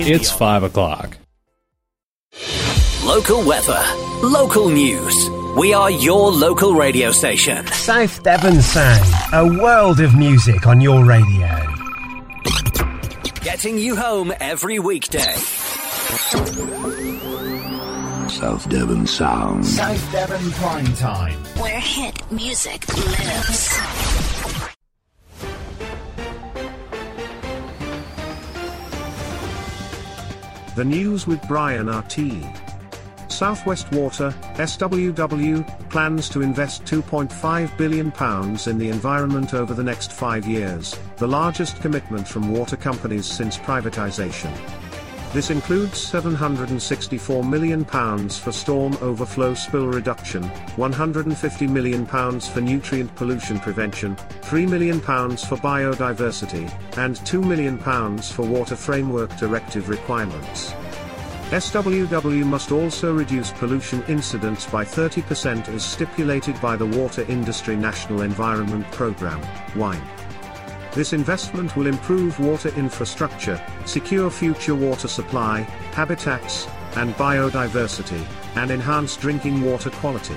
It's 5 o'clock. Local weather, local news. We are your local radio station. South Devon Sound, a world of music on your radio. Getting you home every weekday. South Devon Sound. South Devon Prime Time. Where hit music lives. The news with Brian RT. Southwest Water, SWW, plans to invest £2.5 billion in the environment over the next 5 years, the largest commitment from water companies since privatisation. This includes £764 million for storm overflow spill reduction, £150 million for nutrient pollution prevention, £3 million for biodiversity, and £2 million for Water Framework Directive requirements. SWW must also reduce pollution incidents by 30% as stipulated by the Water Industry National Environment Programme, WINE. This investment will improve water infrastructure, secure future water supply, habitats, and biodiversity, and enhance drinking water quality.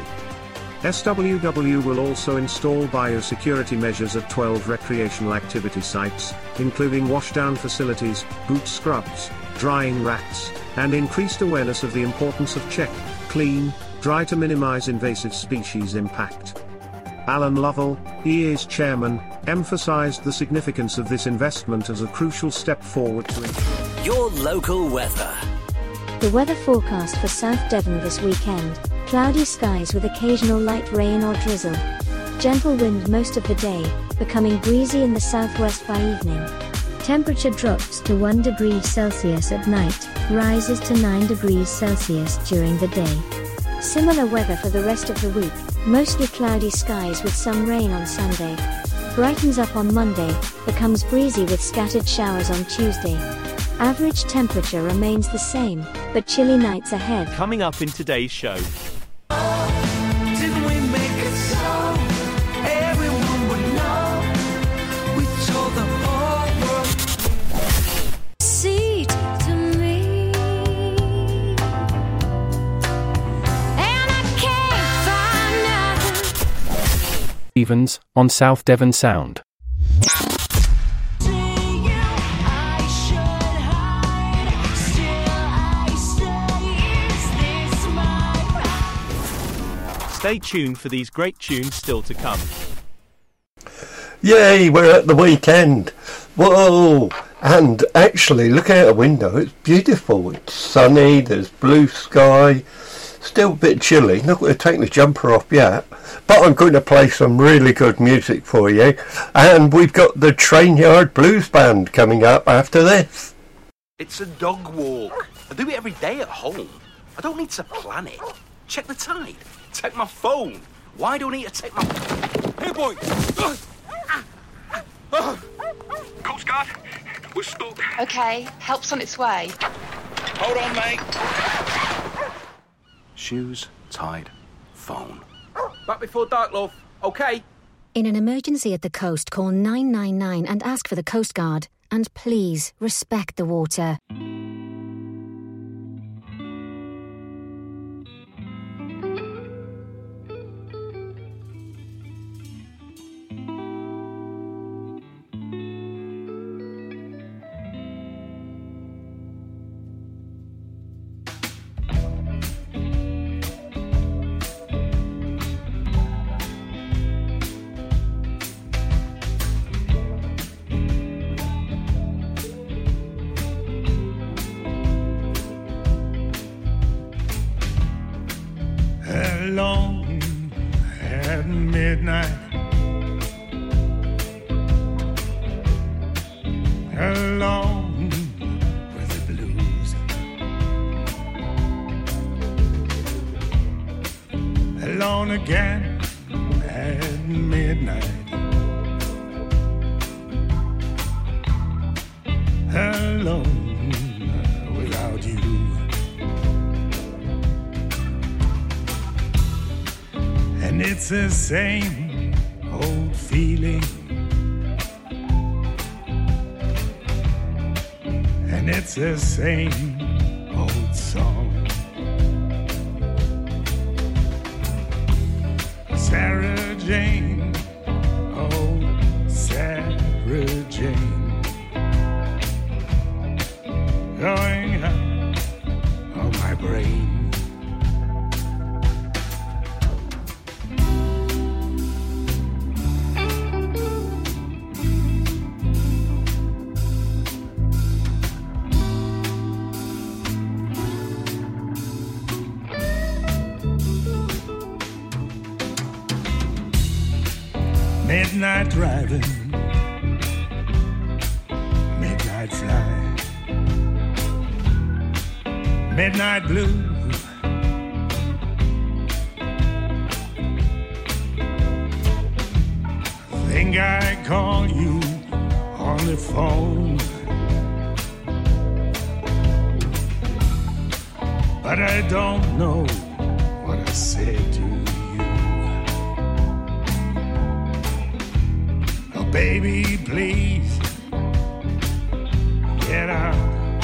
SWW will also install biosecurity measures at 12 recreational activity sites, including washdown facilities, boot scrubs, drying racks, and increased awareness of the importance of check, clean, dry to minimize invasive species impact. Alan Lovell, EA's chairman, emphasized the significance of this investment as a crucial step forward to your local weather. The weather forecast for South Devon this weekend: cloudy skies with occasional light rain or drizzle. Gentle wind most of the day, becoming breezy in the southwest by evening. Temperature drops to 1 degree Celsius at night, rises to 9 degrees Celsius during the day. Similar weather for the rest of the week, mostly cloudy skies with some rain on Sunday. Brightens up on Monday, becomes breezy with scattered showers on Tuesday. Average temperature remains the same, but chilly nights ahead. Coming up in today's show. Didn't we make it so everyone would know? We told the whole world. Seat to me, and I can't find nothing. Stevens on South Devon Sound. Stay tuned for these great tunes still to come. Yay, we're at the weekend. Whoa! And actually, look out the window, it's beautiful. It's sunny, there's blue sky. Still a bit chilly, not going to take the jumper off yet. But I'm going to play some really good music for you. And we've got the Trainyard Blues Band coming up after this. It's a dog walk. I do it every day at home. I don't need to plan it. Check the tide. Take my phone. Why do I need to take my... Hey, boy! Coast Guard, we're stuck. Okay, help's on its way. Hold on, mate. Shoes, tide, phone. Back before dark, love. Okay? In an emergency at the coast, call 999 and ask for the Coast Guard. And please, respect the water. Alone at midnight, alone with the blues, alone again at midnight, alone without you. And it's the same old feeling, and and it's the same old song. Sarah Jane, oh Sarah Jane, going out of my brain. Midnight driving, midnight flying, midnight blue. Think I call you on the phone, but I don't know what I said to you. Baby, please get out.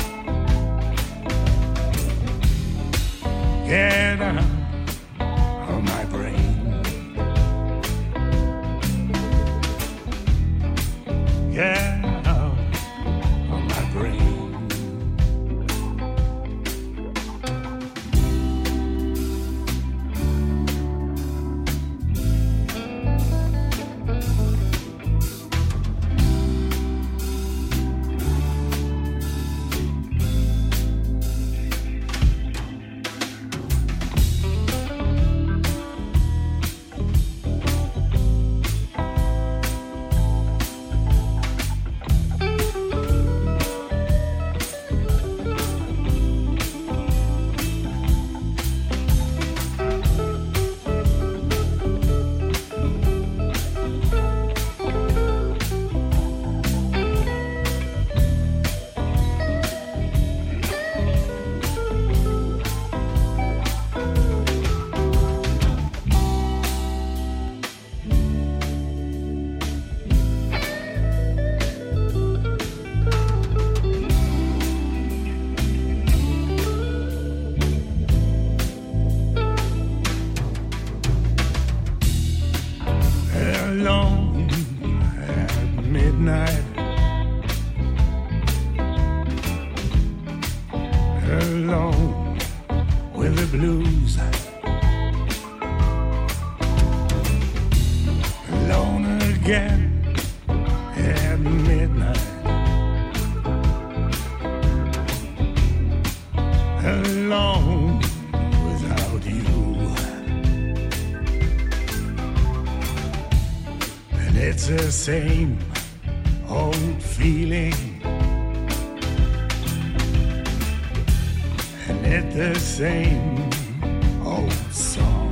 Get out of my brain. Get out of my brain. Same old feeling, and it's the same old song.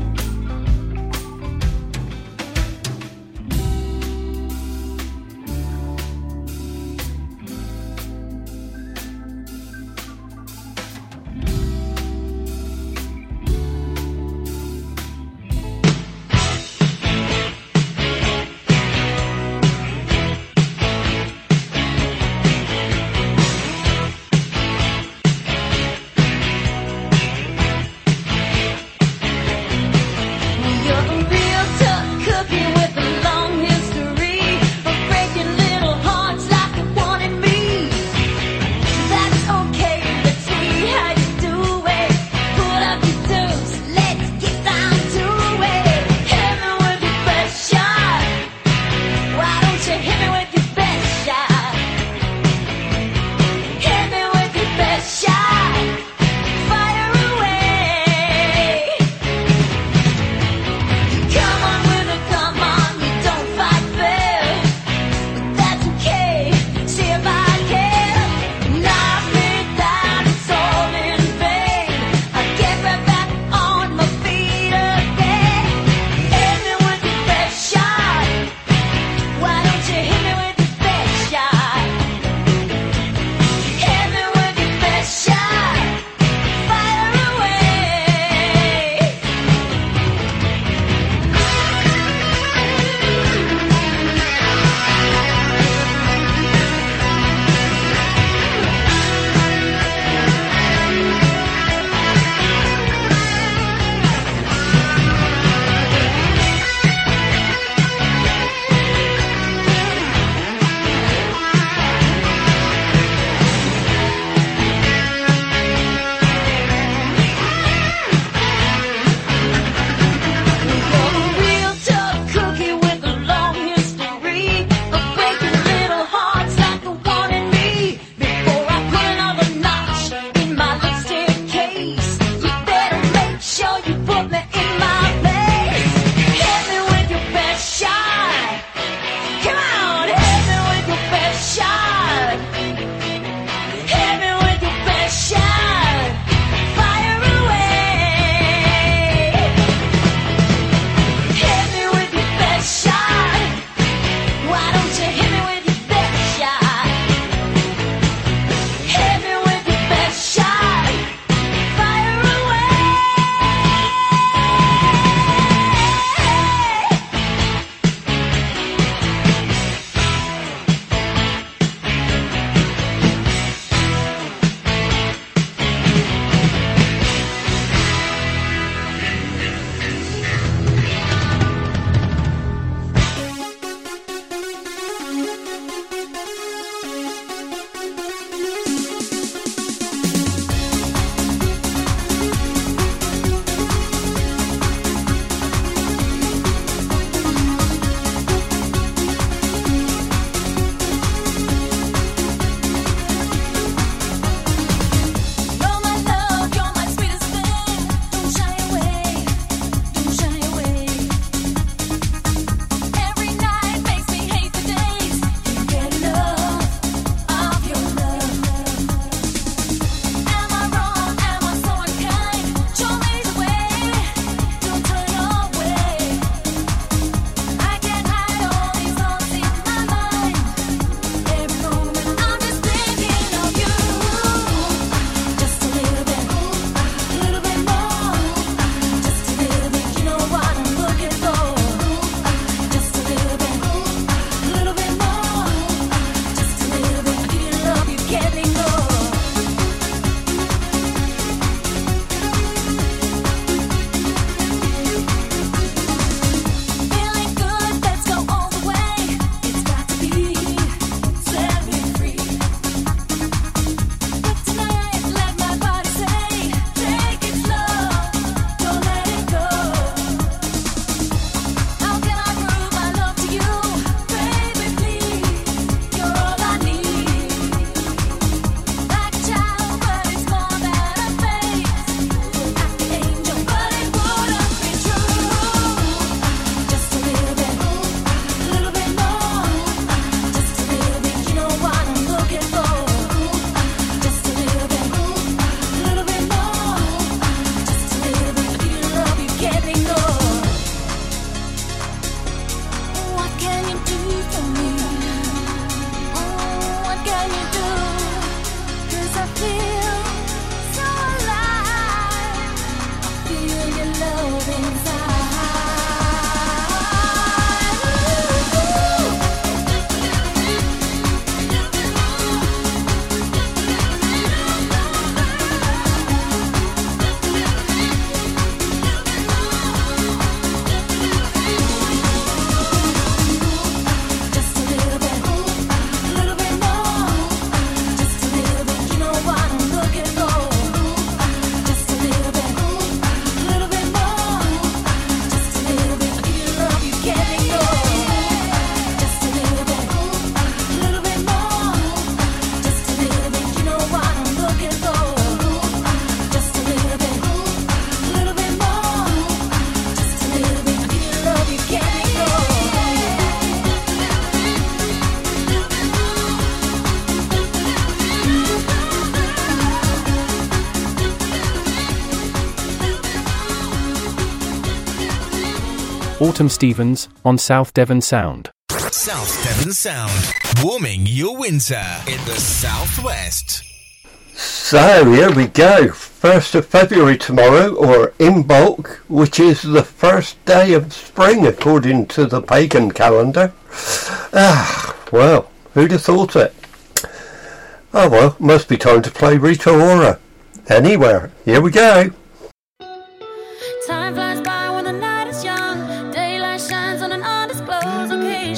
Autumn Stevens, on South Devon Sound. South Devon Sound, warming your winter in the southwest. So here we go, 1st of February tomorrow, or Imbolc, which is the first day of spring according to the pagan calendar. Well, who'd have thought it? Oh well, must be time to play Rita Ora. Anywhere, here we go. Time flies by when the night is young. Daylight shines on an undisclosed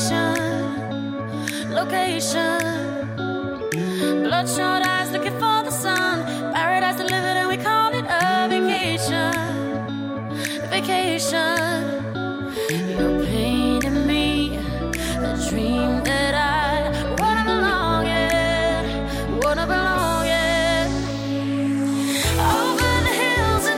location. Bloodshot eyes looking for the sun. Paradise delivered and we call it a vacation. You're painting me a dream that I wanna belong in. Over the hills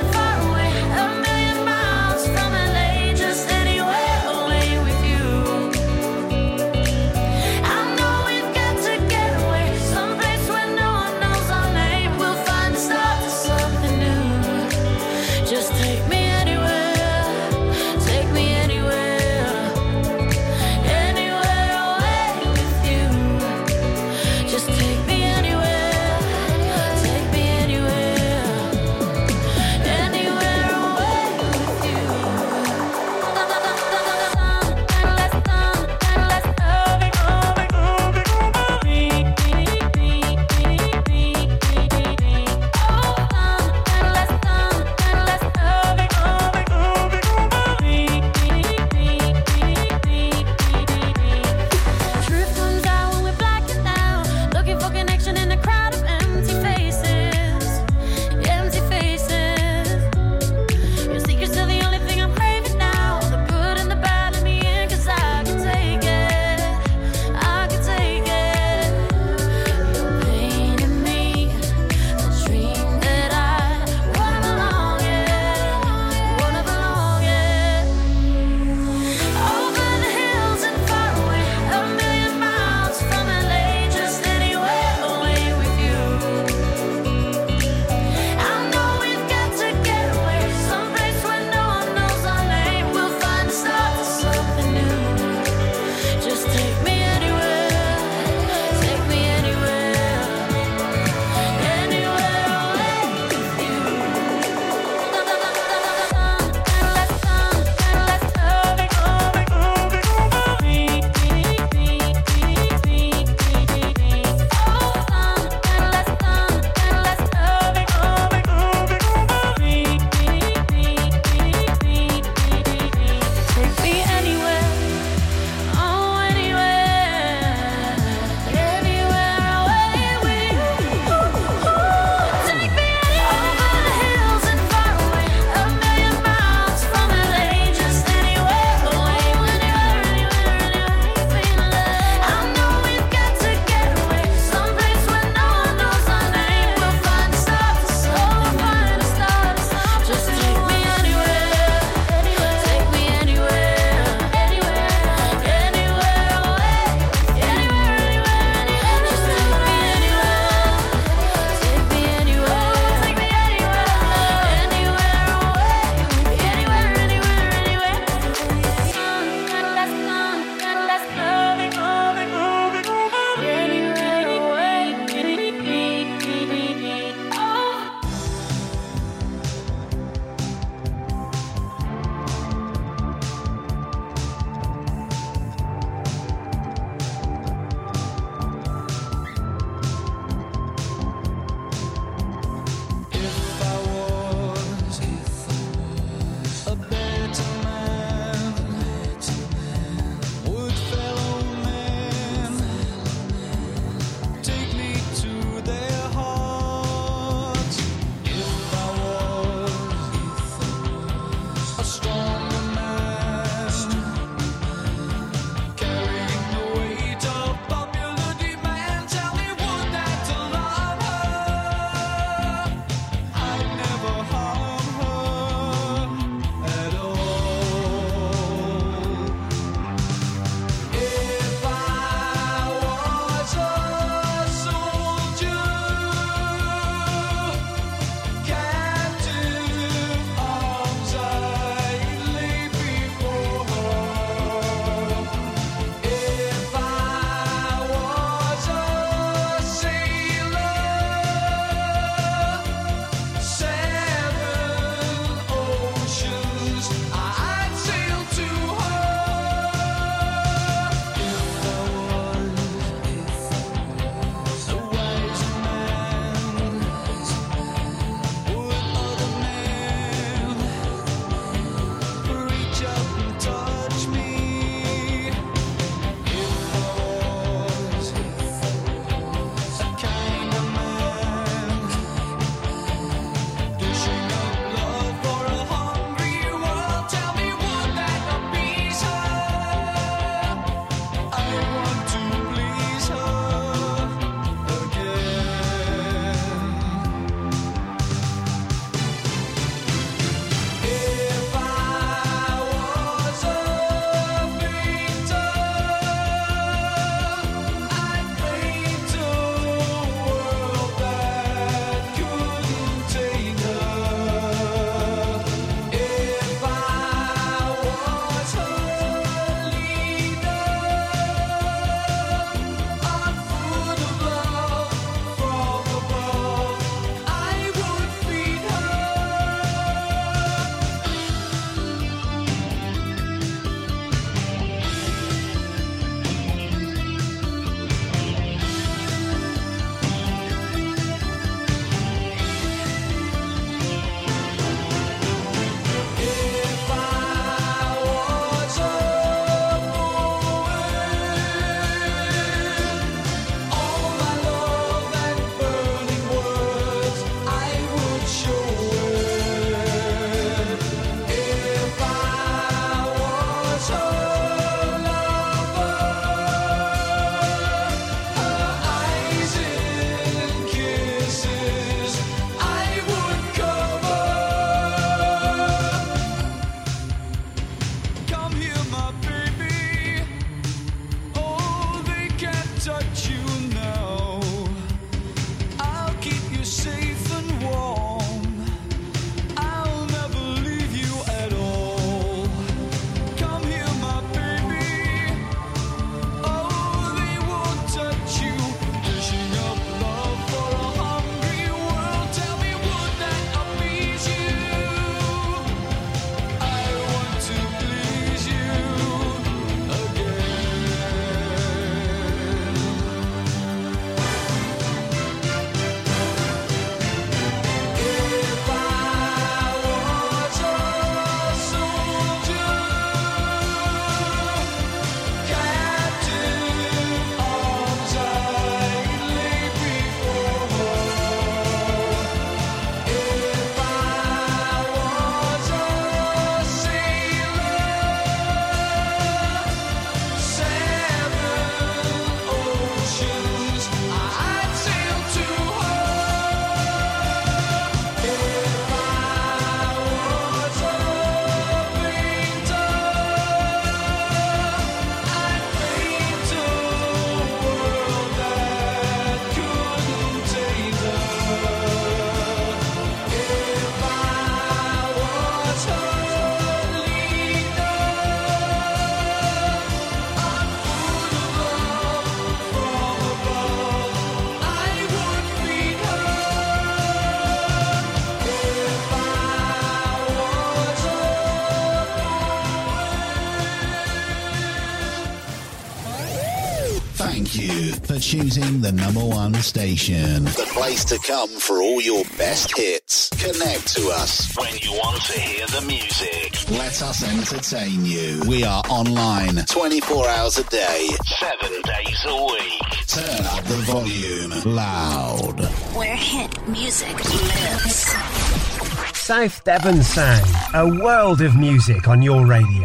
Thank you for choosing the #1 station. The place to come for all your best hits. Connect to us when you want to hear the music. Let us entertain you. We are online 24 hours a day, 7 days a week. Turn up the volume loud. Where hit music lives. South Devon Sound, a world of music on your radio.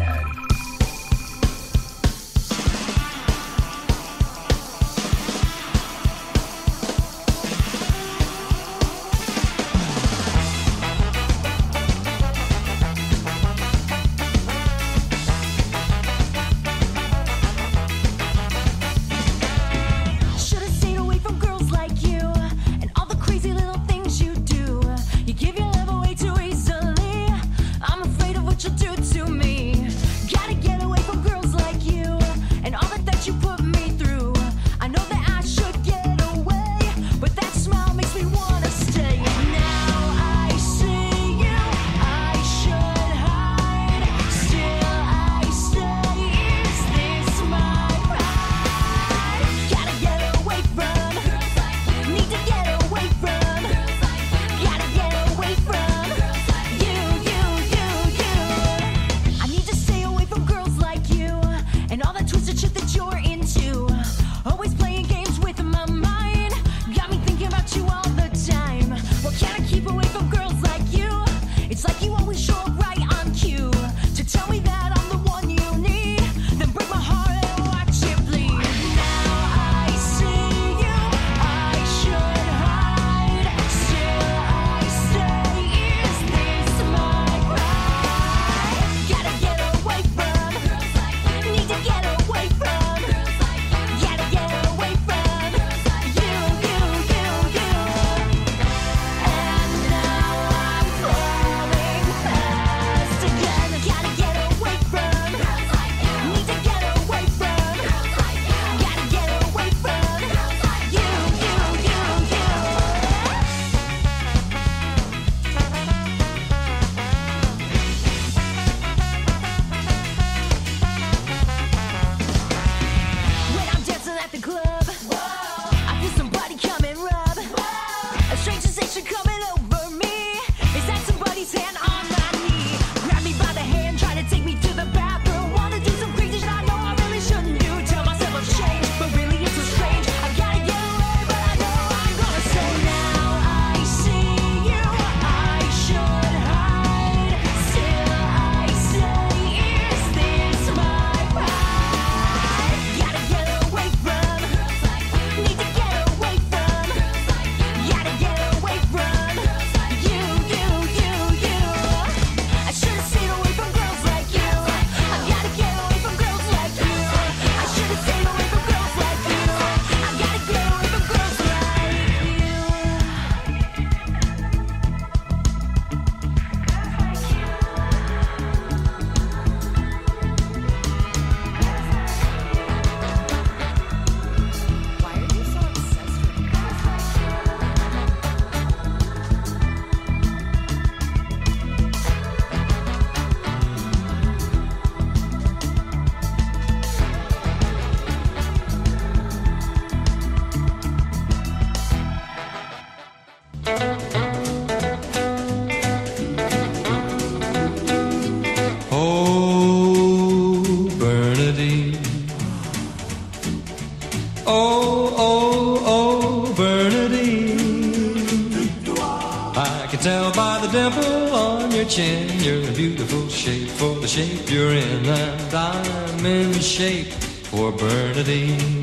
dimple on your chin. You're a beautiful shape for the shape you're in, and I'm in shape for Bernadine.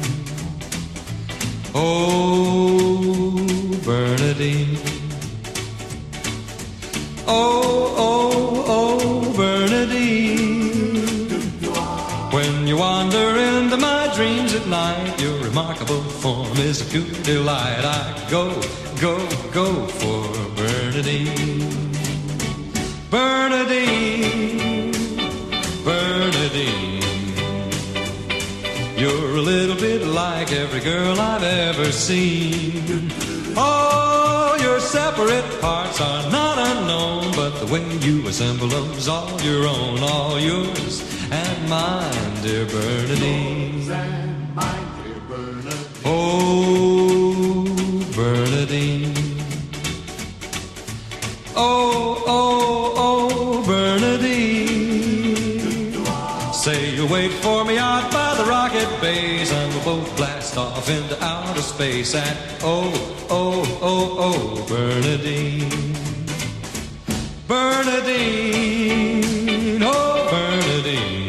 Oh, Bernadine. Oh, oh, oh, Bernadine. When you wander into my dreams at night, your remarkable form is a pure delight. I go, go, go for Bernadine. Bernadine, Bernadine. You're a little bit like every girl I've ever seen. Oh, your separate parts are not unknown, but the way you assemble them's all your own, all yours and mine, dear Bernadine. Oh, Bernadine. Oh, oh, oh, Bernadine. Say you'll wait for me out by the rocket base, and we'll both blast off into outer space. And oh, oh, oh, oh, Bernadine. Bernadine, oh, Bernadine.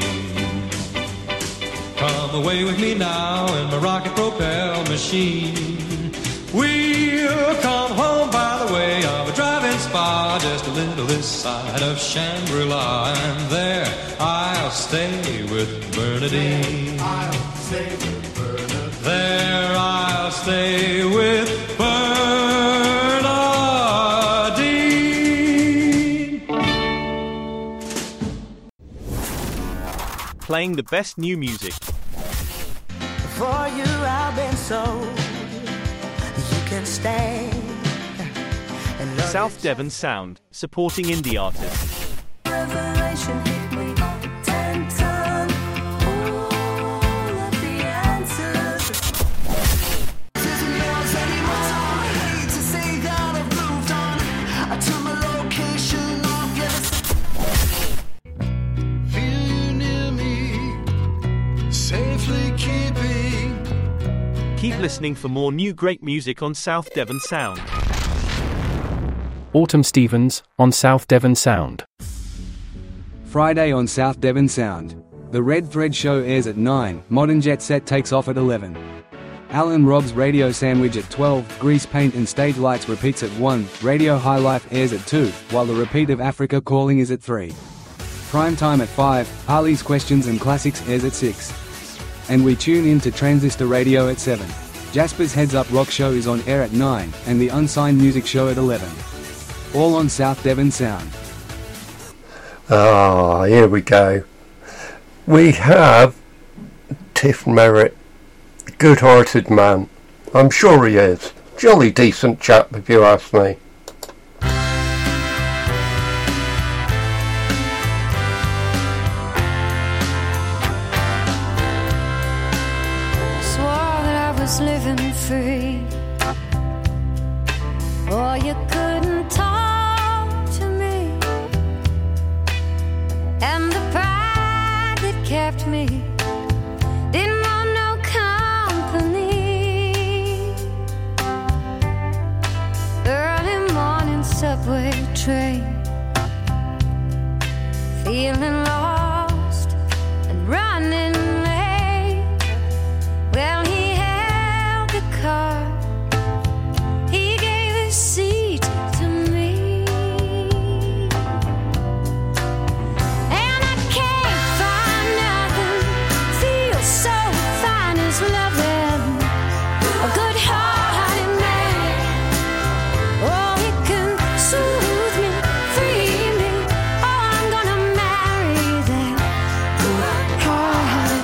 Come away with me now in my rocket-propelled machine. We'll come home by the way of a drive-in spa, just a little this side of Shangri-La, and there I'll stay with Bernadine. I'll stay with Bernadine. There I'll stay with Bernadine. Playing the best new music. For you I've been sold. You can stay. South Devon Sound, supporting indie artists. Revelation hit me 10 times. All of the answers. Isn't yours anymore. I hate to say that I've moved on. I took my location off. Feel you near me, safely keeping. Keep listening for more new great music on South Devon Sound. Autumn Stevens, on South Devon Sound. Friday on South Devon Sound. The Red Thread Show airs at 9, Modern Jet Set takes off at 11. Alan Robb's Radio Sandwich at 12, Grease Paint and Stage Lights repeats at 1, Radio High Life airs at 2, while the repeat of Africa Calling is at 3. Prime Time at 5, Harley's Questions and Classics airs at 6. And we tune in to Transistor Radio at 7. Jasper's Heads Up Rock Show is on air at 9, and the Unsigned Music Show at 11. All on South Devon Sound. Ah, here we go. We have Tiff Merritt. Good-hearted man. I'm sure he is. Jolly decent chap, if you ask me. Swore that I was living free. Or you couldn't talk to me. And the pride that kept me didn't want no company. Early morning subway train, feeling lost and running late. Well, he held the car, he gave his seat to me, and I can't find nothing feels so fine as loving a good-hearted man. Oh, he can soothe me, free me. Oh, I'm gonna marry that good-hearted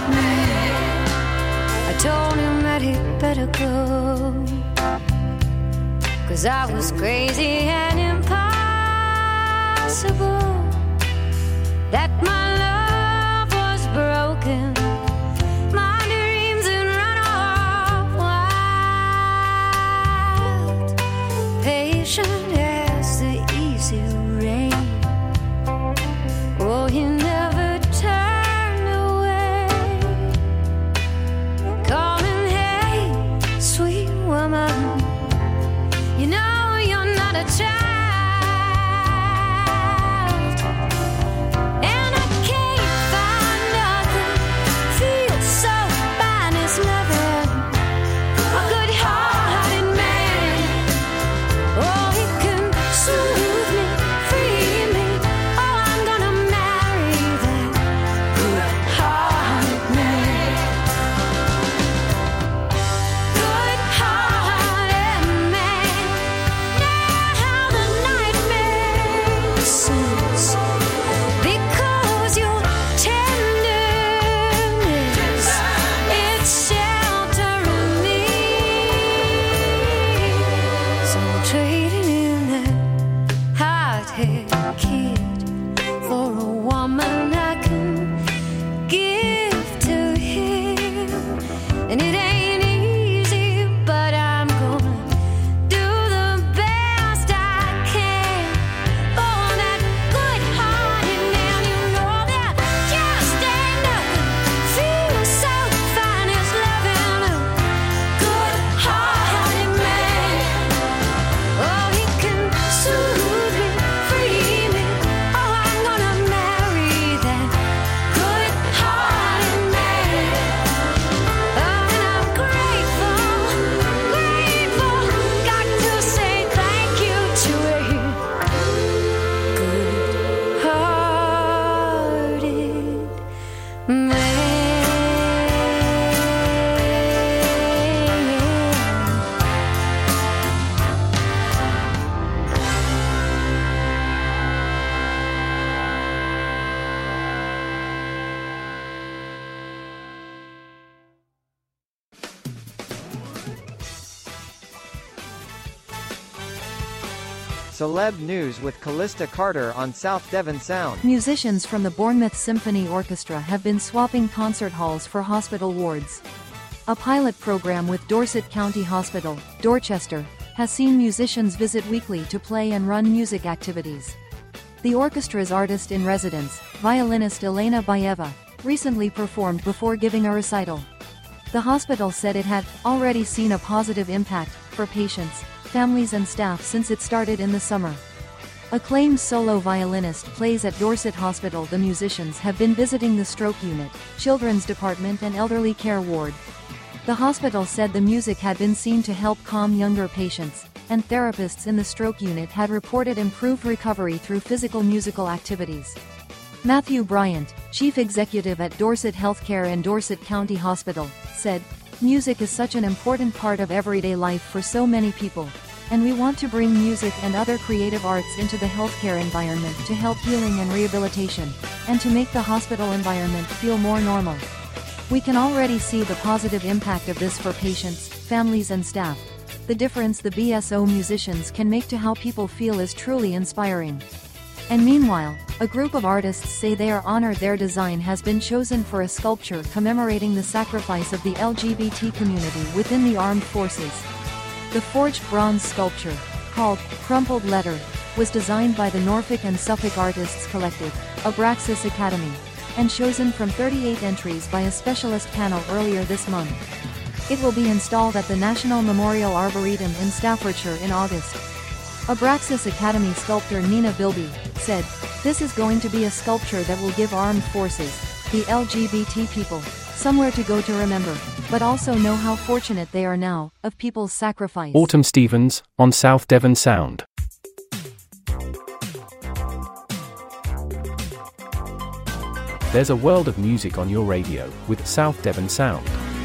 Celeb News with Callista Carter on South Devon Sound. Musicians from the Bournemouth Symphony Orchestra have been swapping concert halls for hospital wards. A pilot program with Dorset County Hospital, Dorchester, has seen musicians visit weekly to play and run music activities. The orchestra's artist-in-residence, violinist Elena Baeva, recently performed before giving a recital. The hospital said it had already seen a positive impact for patients, families and staff since it started in the summer. Acclaimed solo violinist plays at Dorset Hospital. The musicians have been visiting the stroke unit, children's department and elderly care ward. The hospital said the music had been seen to help calm younger patients, and therapists in the stroke unit had reported improved recovery through physical musical activities. Matthew Bryant, chief executive at Dorset Healthcare and Dorset County Hospital, said, "Music is such an important part of everyday life for so many people, and we want to bring music and other creative arts into the healthcare environment to help healing and rehabilitation, and to make the hospital environment feel more normal. We can already see the positive impact of this for patients, families and staff. The difference the BSO musicians can make to how people feel is truly inspiring." And meanwhile, a group of artists say they are honored their design has been chosen for a sculpture commemorating the sacrifice of the LGBT community within the armed forces. The forged bronze sculpture, called Crumpled Letter, was designed by the Norfolk and Suffolk Artists Collective, Abraxas Academy, and chosen from 38 entries by a specialist panel earlier this month. It will be installed at the National Memorial Arboretum in Staffordshire in August. Abraxas Academy sculptor Nina Bilby said, "This is going to be a sculpture that will give armed forces, the LGBT people, somewhere to go to remember, but also know how fortunate they are now, of people's sacrifice." Autumn Stevens, on South Devon Sound. There's a world of music on your radio, with South Devon Sound.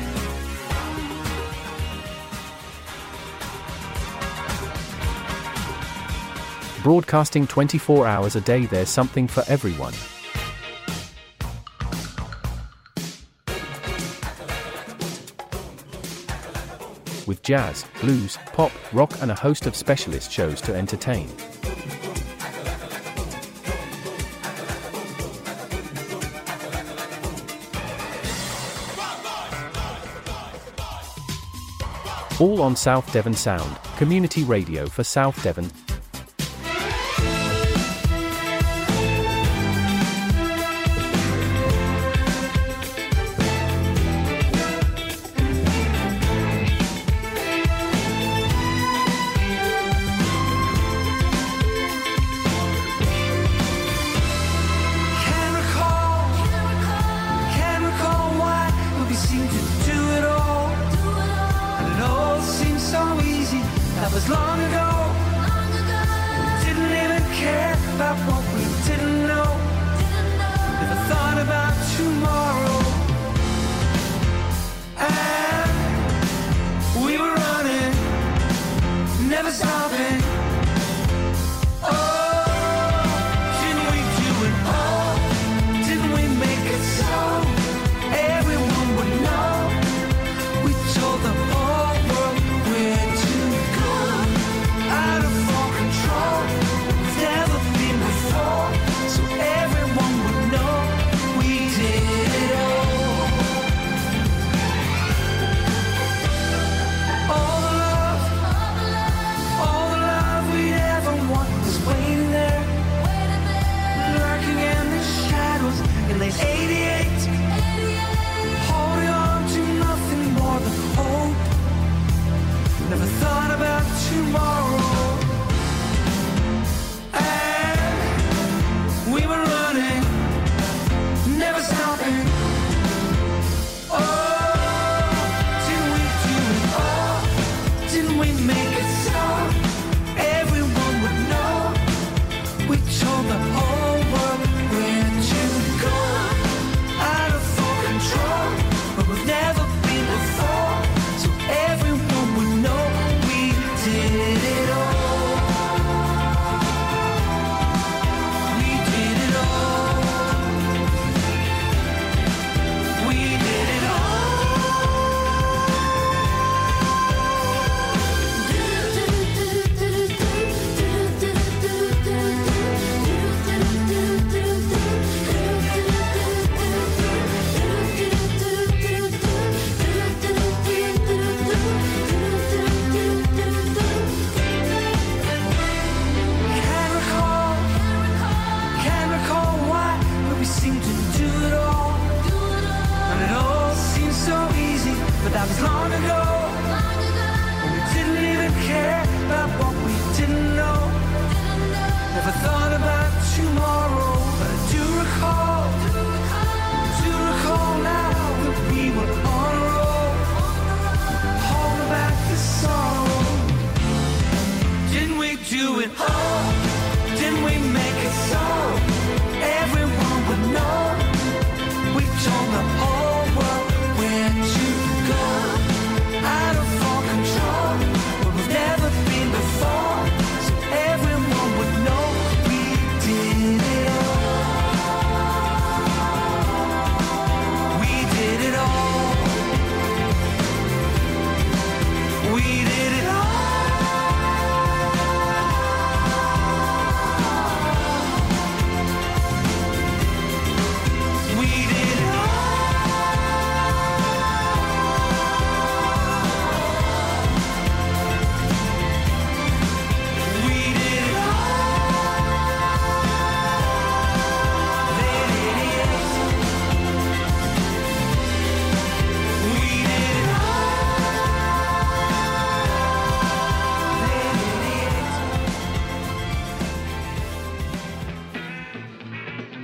Broadcasting 24 hours a day, there's something for everyone. With jazz, blues, pop, rock and a host of specialist shows to entertain. All on South Devon Sound, community radio for South Devon. Can't recall why, but we seem to do it all. And it all seems so easy. That was long ago. Didn't even care about what we didn't know. Never thought about tomorrow. And we were running, never stopping. Before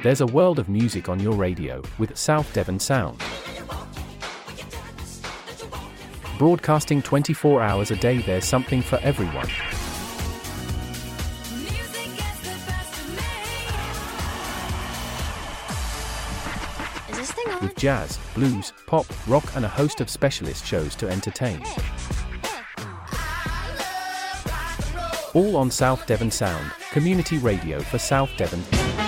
There's a world of music on your radio with South Devon Sound. Broadcasting 24 hours a day, there's something for everyone. Is this thing on? With jazz, blues, pop, rock and a host of specialist shows to entertain. All on South Devon Sound, community radio for South Devon.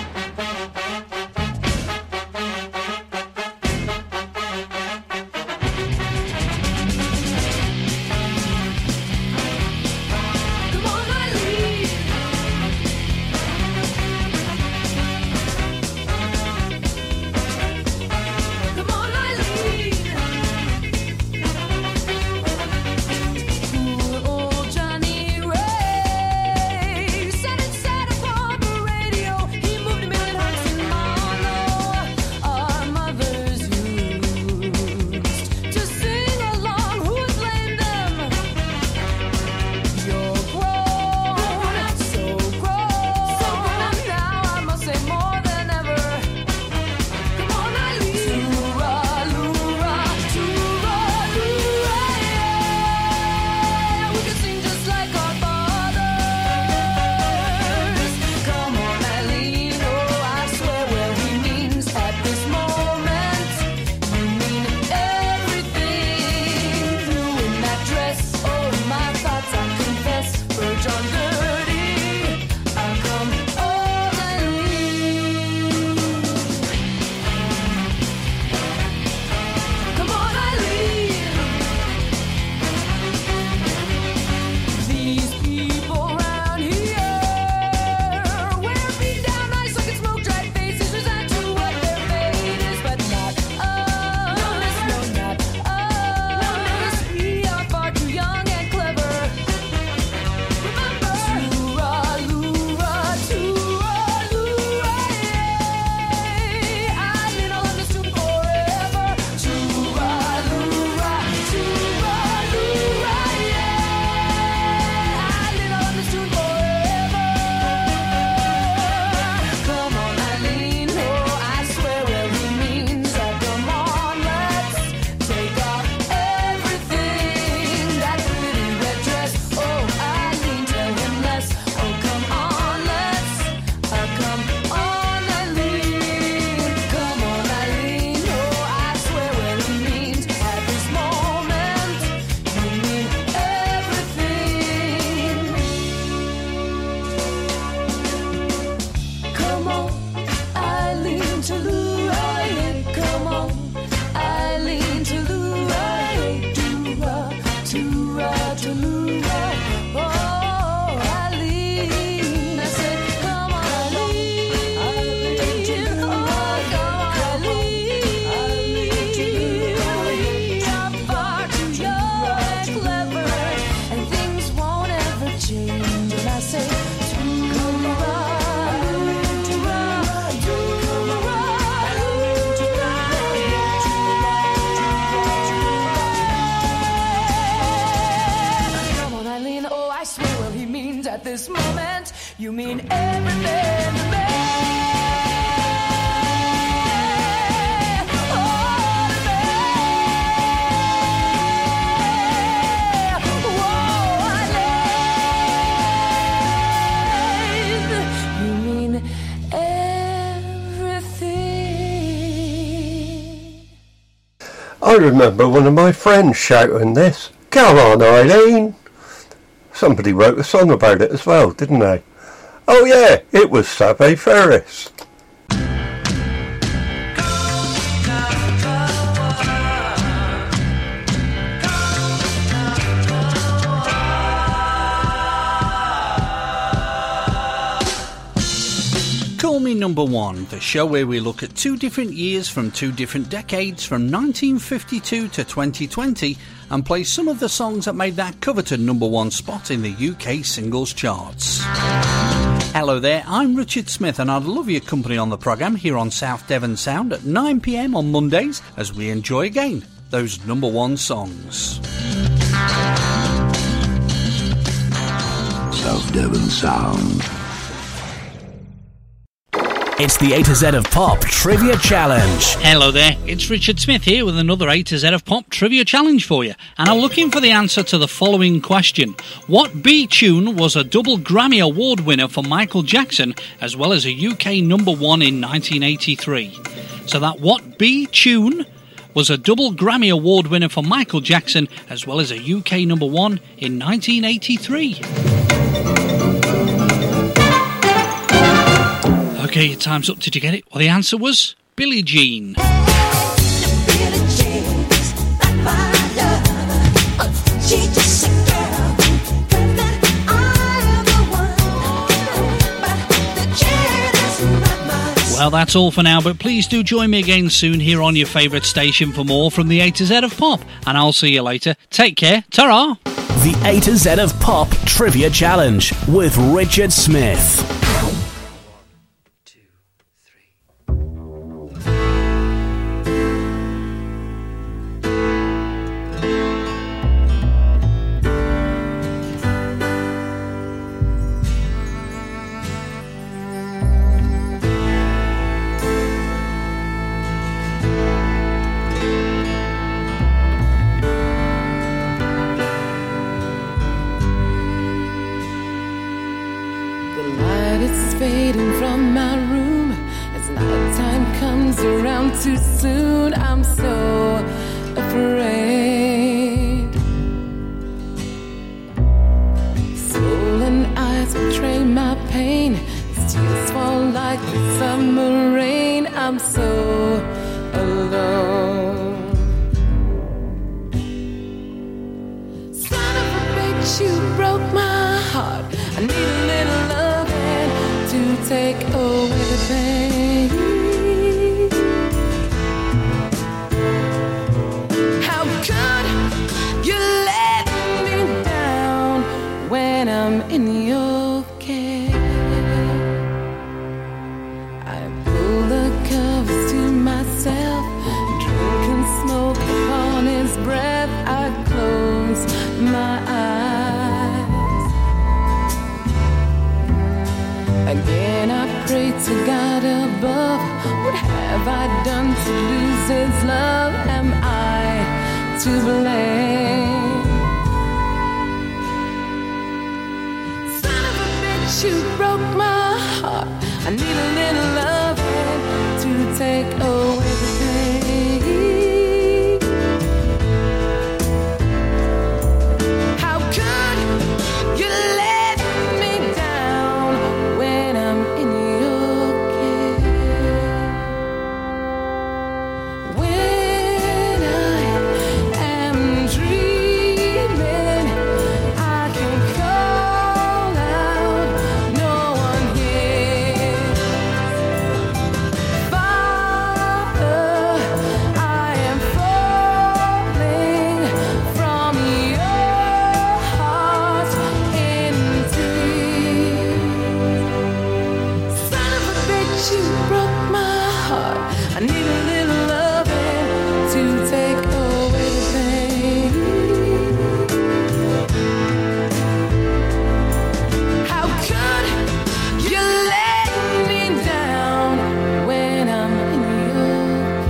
this moment. You mean everything to me. Oh, to me. Whoa, Adelaide. You mean everything. I remember one of my friends shouting this. Come on, Eileen. Somebody wrote a song about it as well, didn't they? Oh yeah, it was Sabe Ferris. Call Me Number One, the show where we look at two different years from two different decades, from 1952 to 2020, and play some of the songs that made that coveted number one spot in the UK singles charts. Hello there, I'm Richard Smith, and I'd love your company on the programme here on South Devon Sound at 9 PM on Mondays as we enjoy again those number one songs. South Devon Sound. It's the A to Z of Pop Trivia Challenge. Hello there, it's Richard Smith here with another A to Z of Pop Trivia Challenge for you. And I'm looking for the answer to the following question. What B tune was a double Grammy Award winner for Michael Jackson, as well as a UK number one in 1983? So that what B tune was a double Grammy Award winner for Michael Jackson, as well as a UK number one in 1983? Okay, your time's up. Did you get it? Well, the answer was Billie Jean. Well, that's all for now, but please do join me again soon here on your favourite station for more from the A to Z of Pop, and I'll see you later. Take care. Ta-ra! The A to Z of Pop Trivia Challenge with Richard Smith. Fading from my room as nighttime comes around too soon. I'm so afraid. Swollen eyes betray my pain as tears fall like the summer rain. I'm so alone. Son of a bitch, you broke my heart. I need a little love to take away the pain. How could you let me down when I'm in your care? I pull the covers to myself, drink and smoke upon his breath. I close my eyes. Again I pray to God above. What have I done to lose his love? Am I to blame? Son of a bitch, you broke my heart. I need a little loving to take away the pain. How could you let me down when I'm in your care? When I am dreaming, I can call out, no one hears. Father, I am falling from your heart in tears. Son of a bitch, you broke my heart. I need a little loving to take away the pain. How could you let me down when I'm in your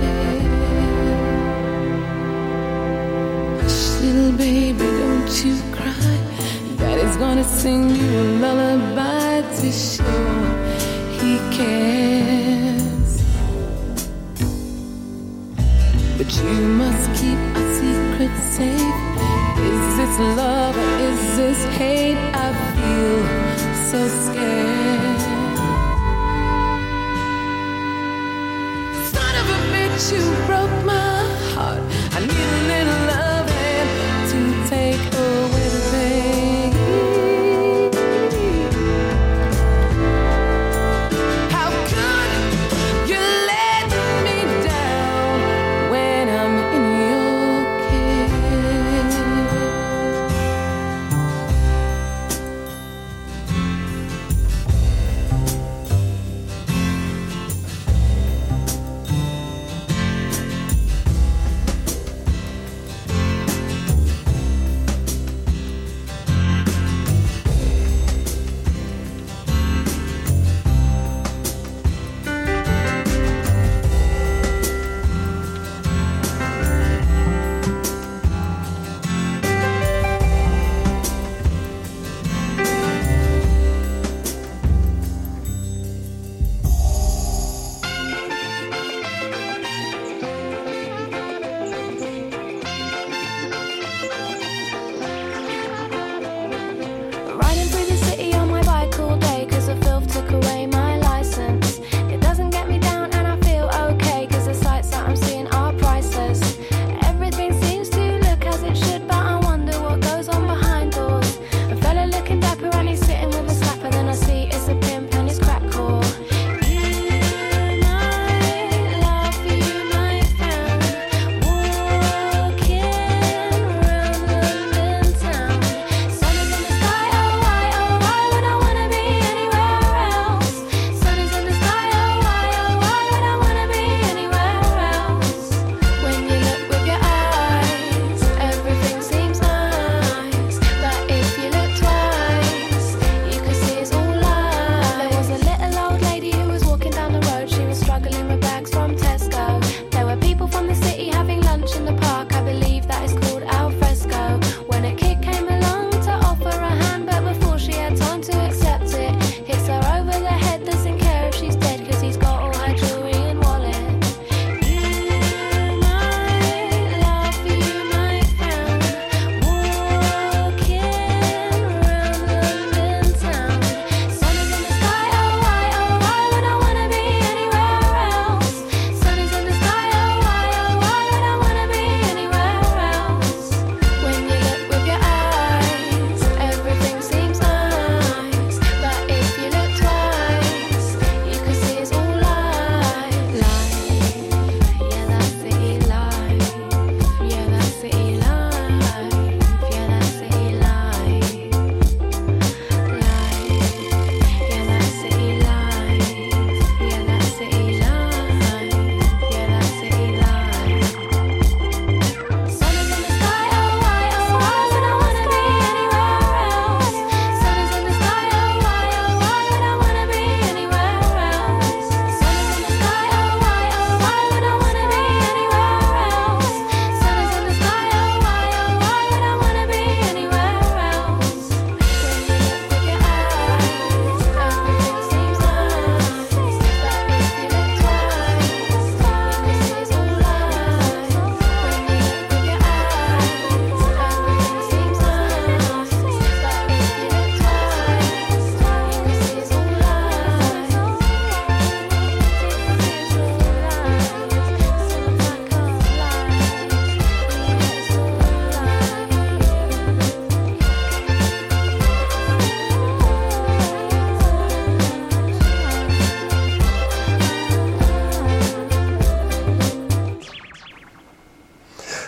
care? Hush, little baby, don't you cry. Daddy's gonna sing you a lullaby to show he cares. But you must keep our secret safe. Is this love or is this hate? I feel so scared. Son of a bitch, you broke my heart. I need a little loving to take away the pain. How could you let me down when I'm in your care?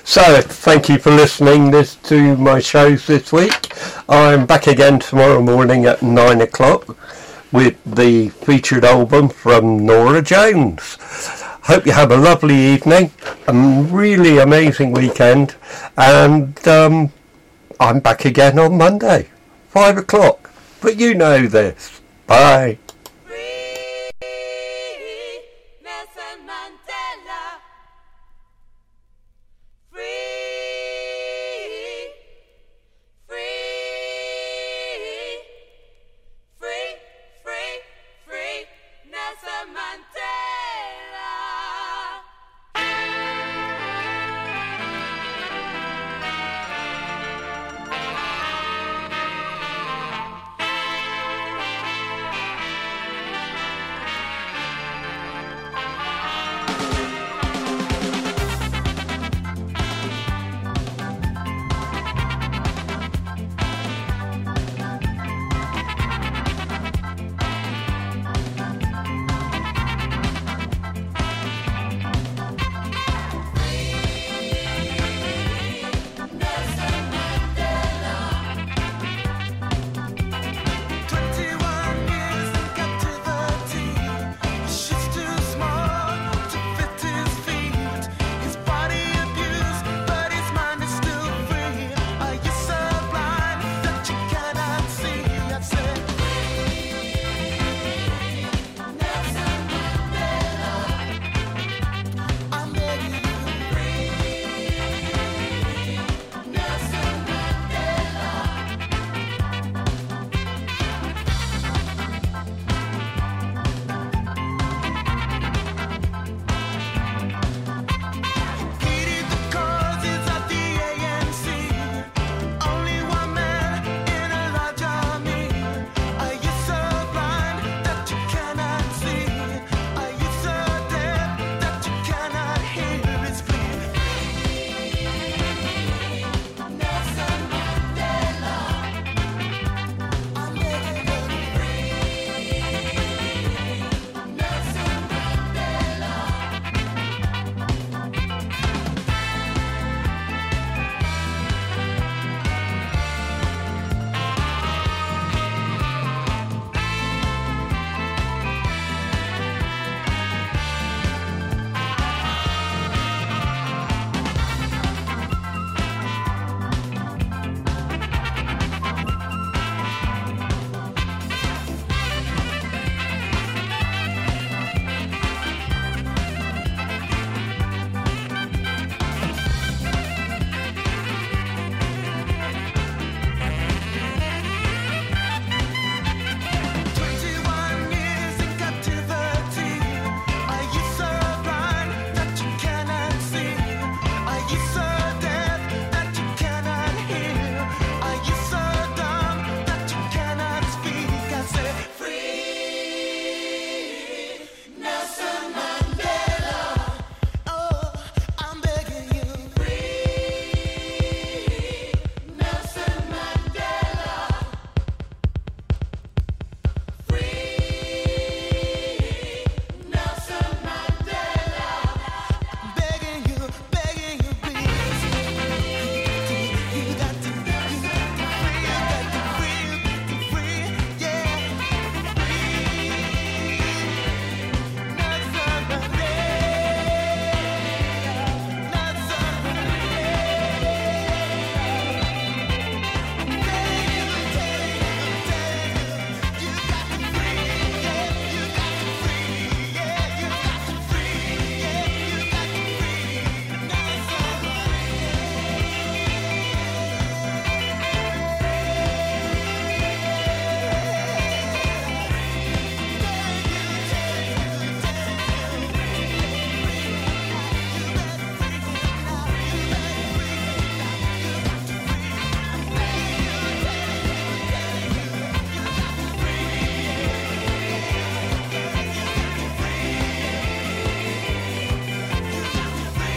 So, thank you for listening to my shows this week. I'm back again tomorrow morning at 9 o'clock with the featured album from Norah Jones. Hope you have a lovely evening, a really amazing weekend, and I'm back again on Monday, 5 o'clock. But you know this. Bye.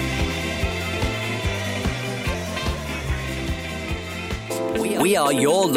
We are your